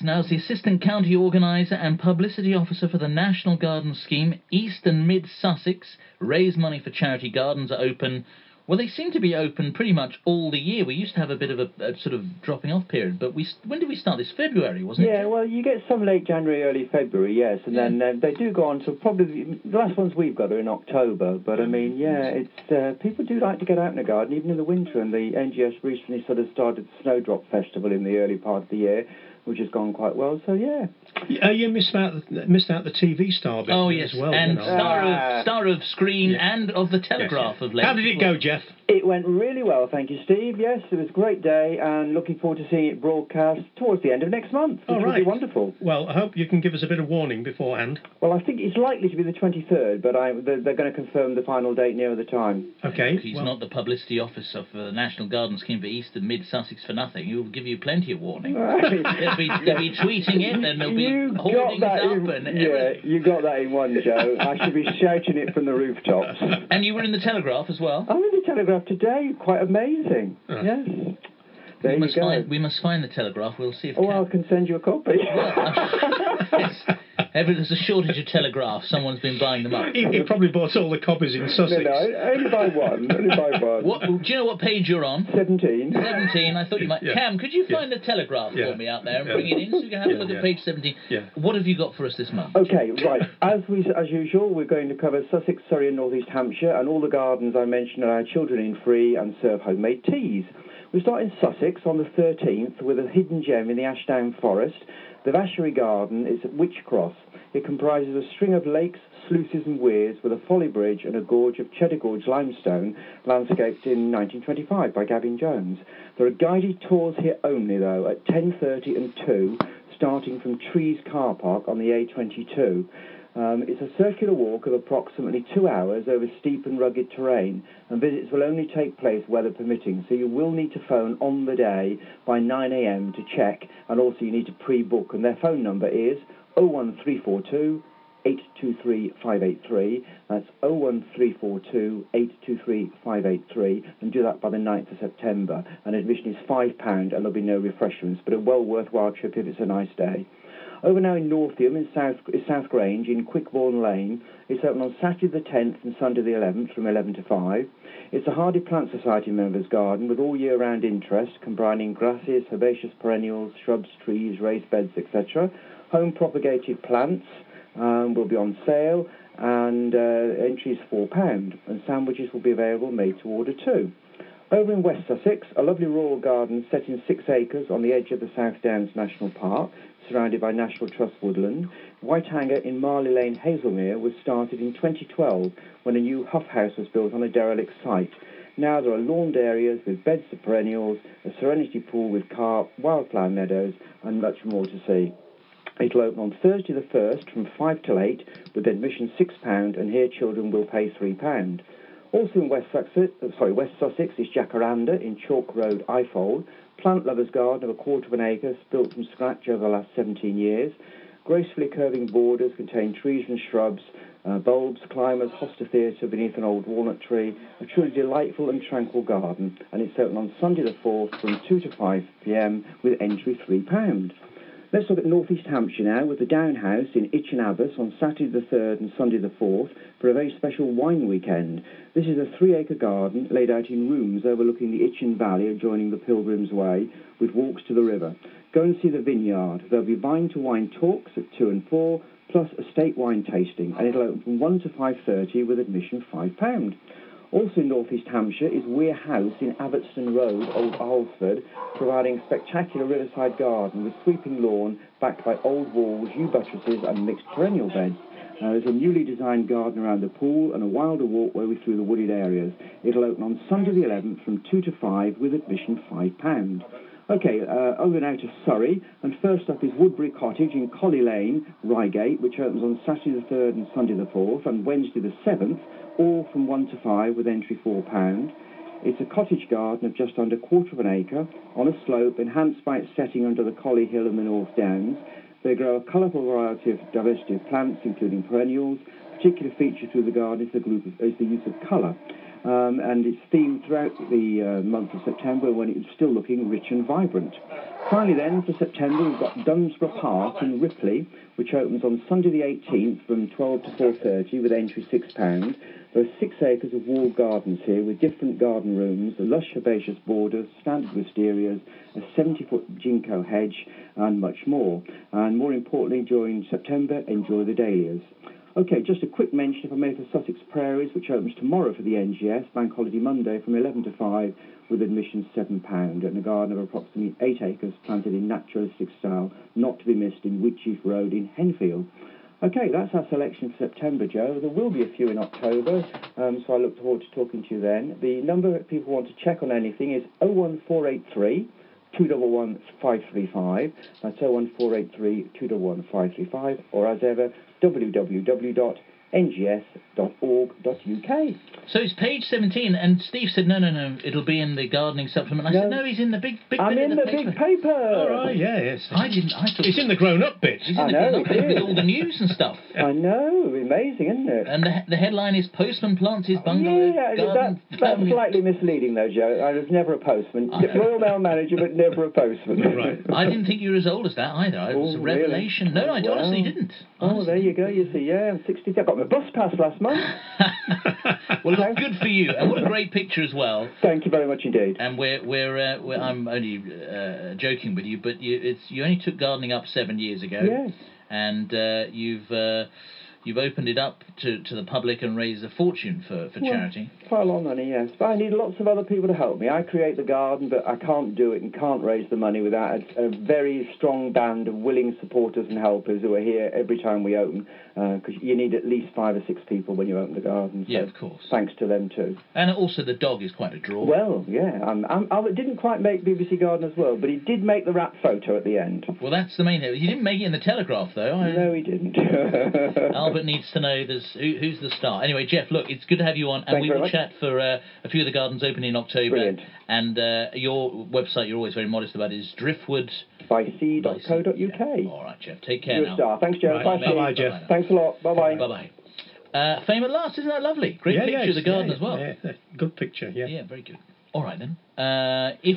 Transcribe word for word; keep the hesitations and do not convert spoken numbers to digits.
now is the Assistant County Organiser and Publicity Officer for the National Garden Scheme. East and Mid Sussex raise money for charity gardens are open. Well, they seem to be open pretty much all the year. We used to have a bit of a, a sort of dropping-off period, but we when did we start this? February, wasn't yeah, it? Yeah, well, you get some late January, early February, yes, and yeah. then uh, they do go on to probably... The last ones we've got are in October, but, I mean, yeah, it's uh, people do like to get out in the garden, even in the winter, and the N G S recently sort of started the Snowdrop Festival in the early part of the year, which has gone quite well, so, yeah. Uh, you missed out, missed out the T V star bit oh, yes. as well. And you know. star, uh, of, star of Screen yeah. and of the Telegraph yes, yeah. of late. How did it go, Jeff? It went really well, thank you, Steve. Yes, it was a great day, and looking forward to seeing it broadcast towards the end of next month, which All right. will be wonderful. Well, I hope you can give us a bit of warning beforehand. Well, I think it's likely to be the twenty-third, but I, they're, they're going to confirm the final date nearer the time. Okay. He's well. not the publicity officer for the National Garden Scheme for East and Mid Sussex for nothing. He'll give you plenty of warning. Right. they'll, be, they'll be tweeting it, and they'll be you holding got that it up. in, And yeah, everything. you got that in one, Joe. I should be shouting it from the rooftops. And you were in the Telegraph as well? I'm in the Telegraph today. Quite amazing. Uh. Yes. There we you must go. Find, we must find the Telegraph. We'll see if... Oh, I can send you a copy. Yes. Ever there's a shortage of telegraphs, someone's been buying them up. He, he probably bought all the copies in Sussex. No, no, only by one. Only by one. What, do you know what page you're on? seventeen. seventeen. I thought you might. Yeah. Cam, could you find yeah. the Telegraph yeah. for me out there and yeah. bring it in so we can have yeah, a look yeah. at page seventeen? Yeah. What have you got for us this month? Okay, right. As we, as usual, we're going to cover Sussex, Surrey, and North East Hampshire, and all the gardens I mentioned allow children in free and serve homemade teas. We start in Sussex on the thirteenth with a hidden gem in the Ashdown Forest. The Vashery Garden is at Witchcross. It comprises a string of lakes, sluices and weirs with a folly bridge and a gorge of Cheddar Gorge limestone landscaped in nineteen twenty-five by Gavin Jones. There are guided tours here only, though, at ten thirty and two, starting from Trees Car Park on the A twenty-two. Um, it's a circular walk of approximately two hours over steep and rugged terrain, and visits will only take place weather permitting, so you will need to phone on the day by nine a m to check, and also you need to pre-book, and their phone number is oh one three four two, eight two three, five eight three. That's oh one three four two, eight two three, five eight three, and do that by the ninth of September, and admission is five pounds, and there'll be no refreshments, but a well worthwhile trip if it's a nice day. Over now in Northiam, in South, South Grange, in Quickbourne Lane. It's open on Saturday the tenth and Sunday the eleventh from eleven to five. It's a Hardy Plant Society members' garden with all year-round interest, combining grasses, herbaceous perennials, shrubs, trees, raised beds, et cetera. Home-propagated plants um, will be on sale, and uh, entry is four pounds, and sandwiches will be available made to order too. Over in West Sussex, a lovely rural garden set in six acres on the edge of the South Downs National Park, surrounded by National Trust woodland. Whitehanger in Marley Lane, Hazelmere, was started in twenty twelve when a new Huff House was built on a derelict site. Now there are lawned areas with beds of perennials, a serenity pool with carp, wildflower meadows, and much more to see. It'll open on Thursday the first from five till eight, with admission six pounds, and here children will pay three pounds. Also in West Sussex, sorry, West Sussex is Jacaranda in Chalk Road, Ifold. Plant lovers' garden of a quarter of an acre, built from scratch over the last seventeen years. Gracefully curving borders contain trees and shrubs, uh, bulbs, climbers, hosta theatre beneath an old walnut tree. A truly delightful and tranquil garden, and it's open on Sunday the fourth from two to five p m with entry three pounds. Let's look at North East Hampshire now, with the Down House in Itchen Abbas on Saturday the third and Sunday the fourth for a very special wine weekend. This is a three-acre garden laid out in rooms overlooking the Itchen Valley adjoining the Pilgrim's Way, with walks to the river. Go and see the vineyard. There'll be vine-to-wine talks at two and four, plus estate wine tasting, and it'll open from one to five thirty with admission five pounds. Also in North East Hampshire is Weir House in Abbotston Road, Old Alresford, providing a spectacular riverside garden with sweeping lawn backed by old walls, yew buttresses and mixed perennial beds. Uh, there's a newly designed garden around the pool and a wilder walkway through the wooded areas. It'll open on Sunday the eleventh from two to five with admission five pounds. OK, uh, over now to Surrey, and first up is Woodbury Cottage in Collie Lane, Reigate, which opens on Saturday the third and Sunday the fourth, and Wednesday the seventh, all from one to five with entry four pounds. It's a cottage garden of just under a quarter of an acre, on a slope, enhanced by its setting under the Collie Hill in the North Downs. They grow a colourful variety of diversity of plants, including perennials, particular feature through the garden is the, group of, is the use of colour. Um, and it's themed throughout the uh, month of September when it's still looking rich and vibrant. Finally then, for September, we've got Dunsborough Park in Ripley, which opens on Sunday the eighteenth from twelve to four thirty with entry six pounds. There are six acres of walled gardens here with different garden rooms, lush herbaceous borders, standard wisterias, a seventy-foot ginkgo hedge, and much more. And more importantly, during September, enjoy the dahlias. OK, just a quick mention, if I may, for Sussex Prairies, which opens tomorrow for the N G S, Bank Holiday Monday, from eleven to five, with admission seven pounds, and a garden of approximately eight acres planted in naturalistic style, not to be missed in Wheatsheaf Road in Henfield. OK, that's our selection for September, Joe. There will be a few in October, um, so I look forward to talking to you then. The number if people want to check on anything is oh one four eight three, two one one, five three five. That's oh one four eight three, two one one, five three five, or as ever, w w w dot n g s dot org dot u k. So it's page seventeen, and Steve said, no, no, no, it'll be in the gardening supplement. I No. said, no, he's in the big, big I'm bit in of the, the big paper. paper. All right, yeah, yes. I didn't, I thought It's in the grown-up bit. he's in I the know, grown-up it bit with is. all the news and stuff. I know, amazing, isn't it? And the, the headline is Postman Plants His Bungalow Yeah, Garden. that, that's slightly misleading though, Joe. I was never a postman. Royal Mail manager, but never a postman. Right. I didn't think you were as old as that either. It was Oh, a revelation. really? No, I Wow. honestly didn't. Oh, Honestly there you go. You see, yeah, I'm sixty. I got my bus pass last month. Well, look, good for you, and what a great picture as well. Thank you very much indeed. And we're we're, uh, we're I'm only uh, joking with you, but you it's you only took gardening up seven years ago, Yes. and uh, you've uh, you've opened it up to, to the public and raised a fortune for, for Well, charity. quite a lot of money, yes. But I need lots of other people to help me. I create the garden, but I can't do it and can't raise the money without a, a very strong band of willing supporters and helpers who are here every time we open, because you need at least five or six people when you open the garden. So Yeah, of course. Thanks to them too. And also the dog is quite a draw. Well, yeah, I'm, I'm, I didn't quite make B B C Garden as well, but he did make the wrap photo at the end. Well, that's the main thing. You didn't make it in the Telegraph, though. I, No, he didn't. Albert needs to know there's, who, who's the star. Anyway, Jeff, look, it's good to have you on, and Thank we you very will much. chat for uh, a few of the gardens opening in October. Brilliant. And uh, your website, you're always very modest about, is driftwood by c dot co dot u k. All right, Jeff. Take care You're now. a star. Thanks, Joe. Right, Bye, bye-bye, Steve. Jeff. Bye-bye. Thanks a lot. Bye-bye. Bye-bye. Uh, Fame at last, isn't that lovely? Great yeah, picture yeah, of the garden yeah, as well. Yeah, good picture, yeah. Yeah, very good. All right, then. Uh, if